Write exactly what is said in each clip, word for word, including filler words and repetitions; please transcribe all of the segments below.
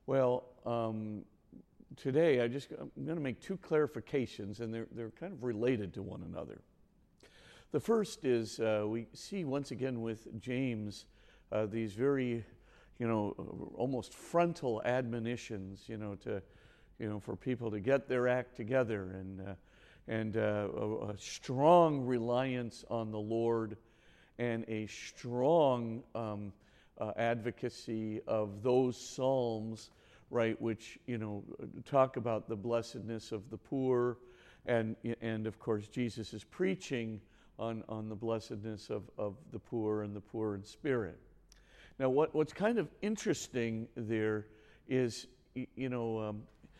Well, um, today I just I'm going to make two clarifications, and they're they're kind of related to one another. The first is uh, we see once again with James uh, these very, you know, almost frontal admonitions, you know, to, you know, for people to get their act together, and uh, and uh, a, a strong reliance on the Lord, and a strong um, uh, advocacy of those psalms, right, which, you know, talk about the blessedness of the poor, and and of course Jesus is preaching on on the blessedness of, of the poor and the poor in spirit. Now, what what's kind of interesting there is, you know, um,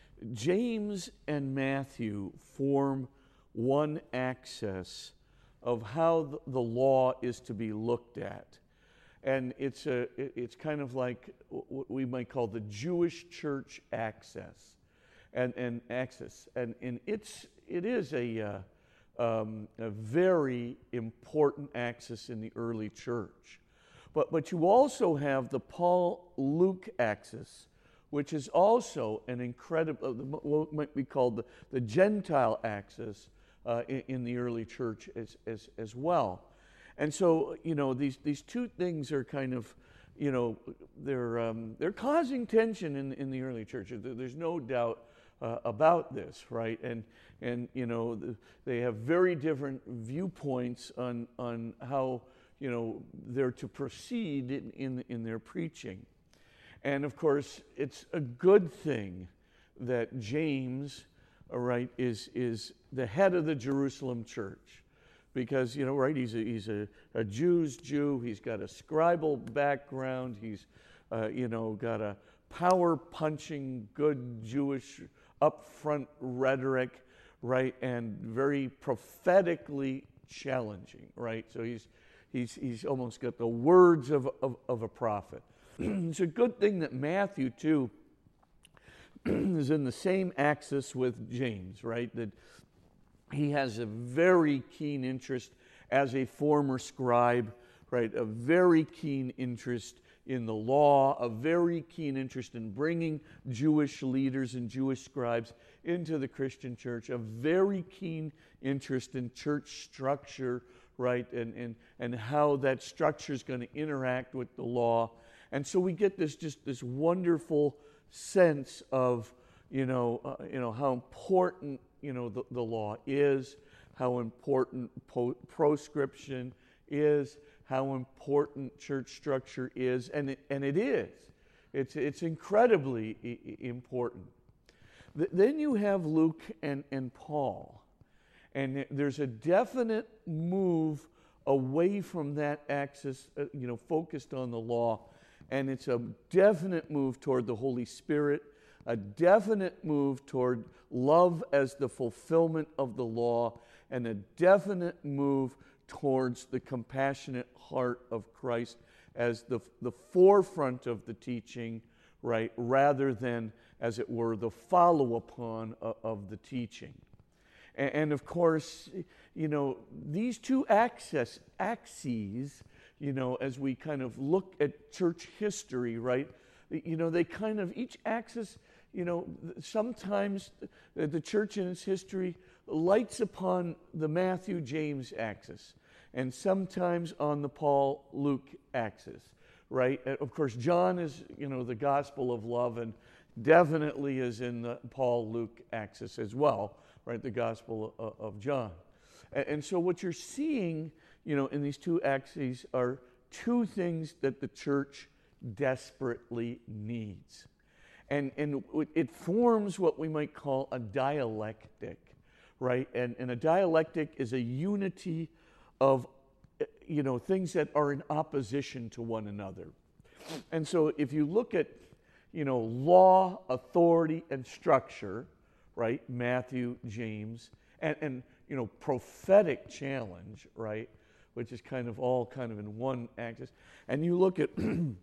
James and Matthew form one axis of how the law is to be looked at. And it's a it's kind of like what we might call the Jewish church axis, and and axis, and and it's it is a uh, um, a very important axis in the early church, but but you also have the Paul-Luke axis, which is also an incredible what might be called the, the Gentile axis uh, in, in the early church as as as well. And so, you know, these these two things are kind of, you know, they're um, they're causing tension in in the early church. There's no doubt uh, about this, right? And and you know, the, they have very different viewpoints on on how, you know, they're to proceed in in, in their preaching. And of course, it's a good thing that James, all right, is is the head of the Jerusalem church. Because, you know, right, he's a, he's a, a Jew's Jew. He's got a scribal background. He's, uh, you know, got a power-punching, good Jewish upfront rhetoric, right, and very prophetically challenging, right? So he's he's he's almost got the words of of, of a prophet. It's a good thing that Matthew too is in the same axis with James, right? That he has a very keen interest as a former scribe, right? A very keen interest in the law, a very keen interest in bringing Jewish leaders and Jewish scribes into the Christian church, a very keen interest in church structure, right? And and and how that structure is going to interact with the law. And so we get this just this wonderful sense of, you know, uh, you know how important, you know, the, the law is, how important po- proscription is, how important church structure is, and it, and it is. It's it's incredibly I- important. Th- then you have Luke and, and Paul, and there's a definite move away from that axis, uh, you know, focused on the law, and it's a definite move toward the Holy Spirit, a definite move toward love as the fulfillment of the law, and a definite move towards the compassionate heart of Christ as the, the forefront of the teaching, right, rather than, as it were, the follow-upon of, of the teaching. And, and of course, you know, these two axes, axes, you know, as we kind of look at church history, right, you know, they kind of, each axis, you know, sometimes the church in its history lights upon the Matthew-James axis, and sometimes on the Paul-Luke axis, right? Of course, John is, you know, the gospel of love, and definitely is in the Paul-Luke axis as well, right? The gospel of John. And so what you're seeing, you know, in these two axes are two things that the church desperately needs. And and it forms what we might call a dialectic, right? And, and a dialectic is a unity of, you know, things that are in opposition to one another. And so if you look at, you know, law, authority, and structure, right? Matthew, James, and, and you know, prophetic challenge, right? Which is kind of all kind of in one axis. And you look at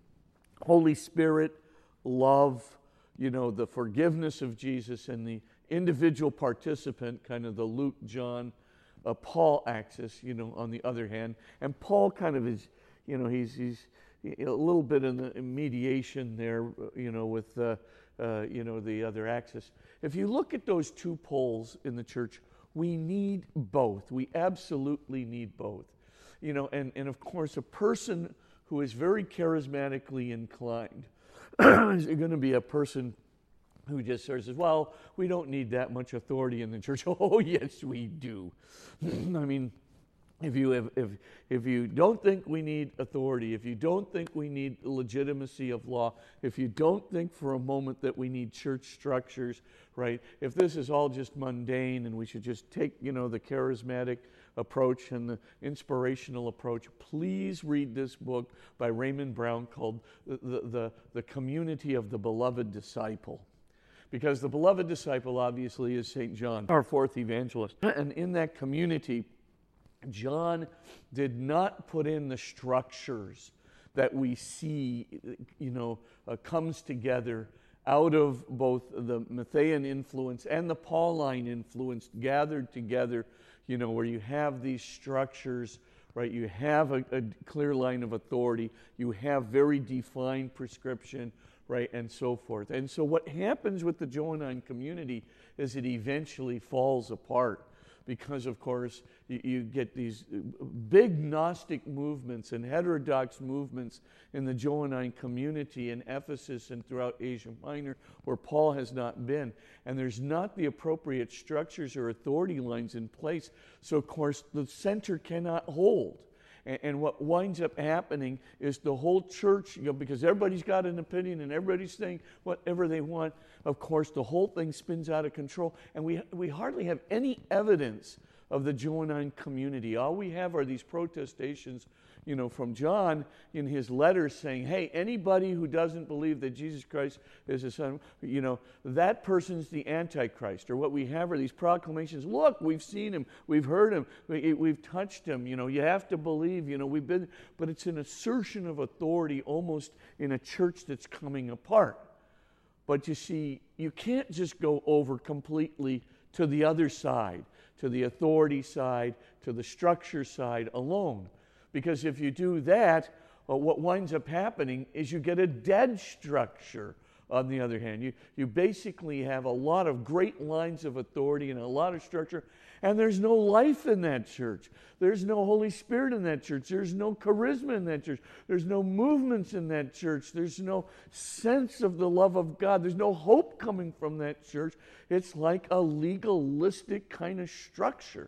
Holy Spirit, love, you know, the forgiveness of Jesus, and the individual participant, kind of the Luke, John, uh, Paul axis, you know, on the other hand. And Paul kind of is, you know, he's he's a little bit in the mediation there, you know, with uh, uh, you know, the other axis. If you look at those two poles in the church, we need both. We absolutely need both. You know, and, and of course, a person who is very charismatically inclined is going to be a person who just sort of says, well, we don't need that much authority in the church. Oh, yes, we do. I mean, if you have, if if you don't think we need authority, if you don't think we need legitimacy of law, if you don't think for a moment that we need church structures, right? If this is all just mundane and we should just take, you know, the charismatic approach and the inspirational approach, please read this book by Raymond Brown called the the, the, the Community of the Beloved Disciple. Because the beloved disciple obviously is Saint John, our fourth evangelist. And in that community, John did not put in the structures that we see, you know, uh, comes together out of both the Matthean influence and the Pauline influence gathered together, you know, where you have these structures, right? You have a, a clear line of authority. You have very defined prescription, right, and so forth. And so what happens with the Johannine community is it eventually falls apart because, of course, you, you get these big Gnostic movements and heterodox movements in the Johannine community in Ephesus and throughout Asia Minor where Paul has not been. And there's not the appropriate structures or authority lines in place. So, of course, the center cannot hold. And what winds up happening is the whole church, you know, because everybody's got an opinion and everybody's saying whatever they want, of course, the whole thing spins out of control. And we we hardly have any evidence of the Johannine community. All we have are these protestations, you know, from John in his letters saying, hey, anybody who doesn't believe that Jesus Christ is the Son, you know, that person's the Antichrist. Or what we have are these proclamations, look, we've seen him, we've heard him, we, we've touched him, you know, you have to believe, you know, we've been, but it's an assertion of authority almost in a church that's coming apart. But you see, you can't just go over completely to the other side, to the authority side, to the structure side alone. Because if you do that, uh, what winds up happening is you get a dead structure on the other hand. You, you basically have a lot of great lines of authority and a lot of structure, and there's no life in that church. There's no Holy Spirit in that church. There's no charisma in that church. There's no movements in that church. There's no sense of the love of God. There's no hope coming from that church. It's like a legalistic kind of structure.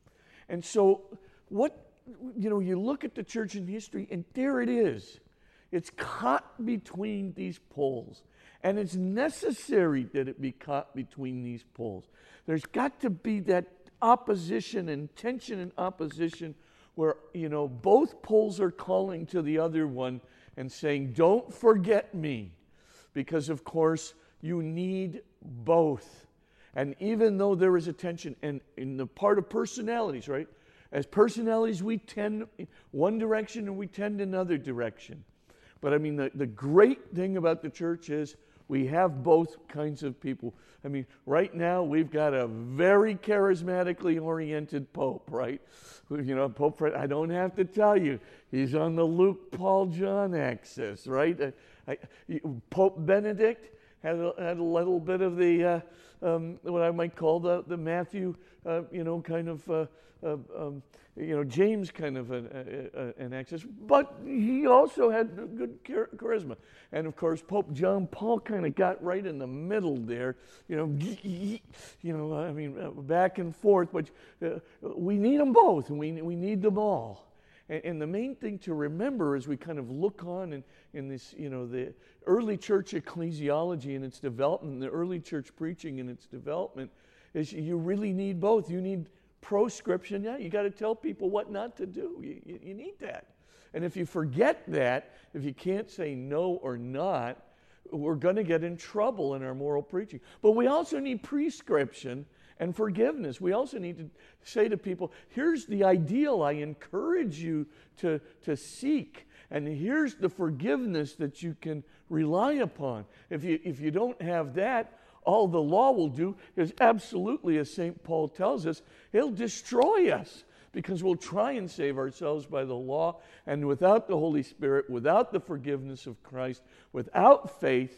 And so what you know, you look at the church in history, and there it is. It's caught between these poles. And it's necessary that it be caught between these poles. There's got to be that opposition and tension and opposition where, you know, both poles are calling to the other one and saying, don't forget me. Because, of course, you need both. And even though there is a tension, and in the part of personalities, right? As personalities, we tend one direction and we tend another direction. But I mean, the, the great thing about the church is we have both kinds of people. I mean, right now we've got a very charismatically oriented Pope, right? You know, Pope Fred, I don't have to tell you, he's on the Luke, Paul, John axis, right? I, I, Pope Benedict had a, had a little bit of the, uh, um, what I might call the, the Matthew, uh, you know, kind of, uh, uh, um, you know, James kind of an, uh, an axis, but he also had good char- charisma. And of course, Pope John Paul kind of got right in the middle there, you know, you know, I mean, uh, back and forth, but uh, we need them both, and we, we need them all. And, and the main thing to remember as we kind of look on in, in this, you know, the early church ecclesiology and its development, the early church preaching and its development, is you really need both. You need proscription. Yeah, you got to tell people what not to do. You, you, you need that. And if you forget that, if you can't say no or not, we're going to get in trouble in our moral preaching. But we also need prescription and forgiveness. We also need to say to people, here's the ideal I encourage you to, to seek. And here's the forgiveness that you can rely upon. If you, if you don't have that, all the law will do is absolutely, as Saint Paul tells us, it'll destroy us because we'll try and save ourselves by the law, and without the Holy Spirit, without the forgiveness of Christ, without faith,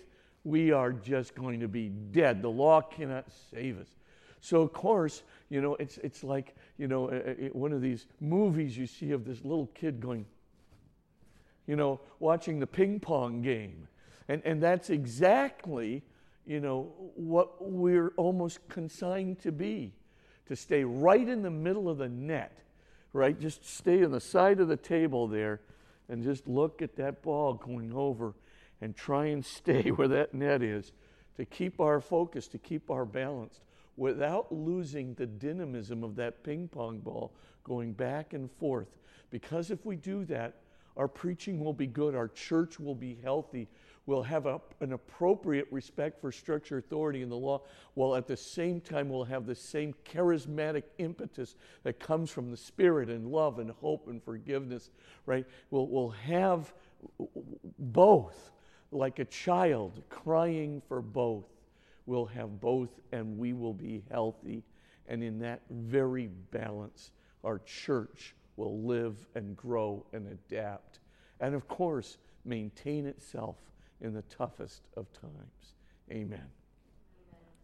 we are just going to be dead. The law cannot save us. So, of course, you know, it's it's like, you know, uh, one of these movies you see of this little kid going, you know, watching the ping pong game. And, and that's exactly, you know, what we're almost consigned to be, to stay right in the middle of the net, right? Just stay on the side of the table there and just look at that ball going over and try and stay where that net is, to keep our focus, to keep our balance, without losing the dynamism of that ping pong ball going back and forth. Because if we do that, our preaching will be good, our church will be healthy, we'll have a, an appropriate respect for structure, authority, and the law, while at the same time we'll have the same charismatic impetus that comes from the Spirit and love and hope and forgiveness, right? We'll, we'll have both, like a child crying for both. We'll have both, and we will be healthy. And in that very balance, our church will live and grow and adapt. And of course, maintain itself in the toughest of times. Amen.